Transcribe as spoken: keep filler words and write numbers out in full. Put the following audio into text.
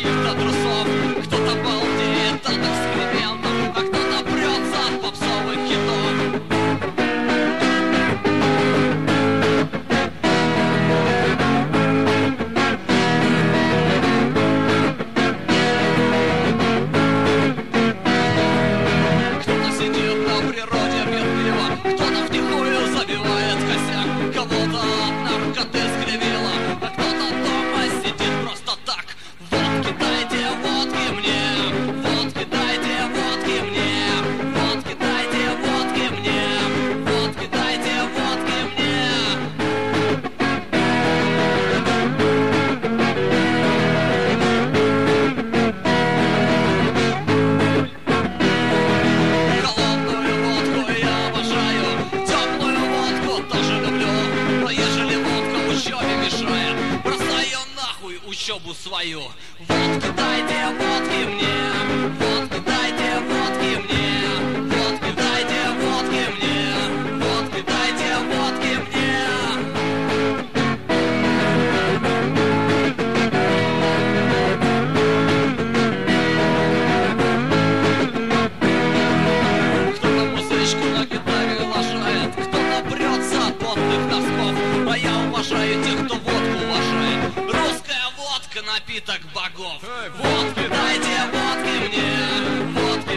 каких-то трусов. Кто-то балдеет от экскрементов, а кто-то прется от попсовых хитов. Кто-то сидит на природе пьяного, кто-то втихую забивает косяк. Кого-то от наркоты скривило, а кто-то дома сидит просто так. Водки дайте, водки мне, водки дайте, водки мне, водки дайте, водки мне, водки дайте, водки мне. Холодную водку я обожаю, теплую водку тоже люблю. Но ежели водка учебе мешает, бросаю нахуй учебу свою. Водки дайте, водки мне, водки дайте, водки мне, водки дайте, водки мне, водки дайте, водки мне. Кто-то музычку на гитаре лажает, кто-то прется от потных носков. А я уважаю тех, кто водку уважает. Русская водка — напиток богов. Водки дайте, водки мне, водки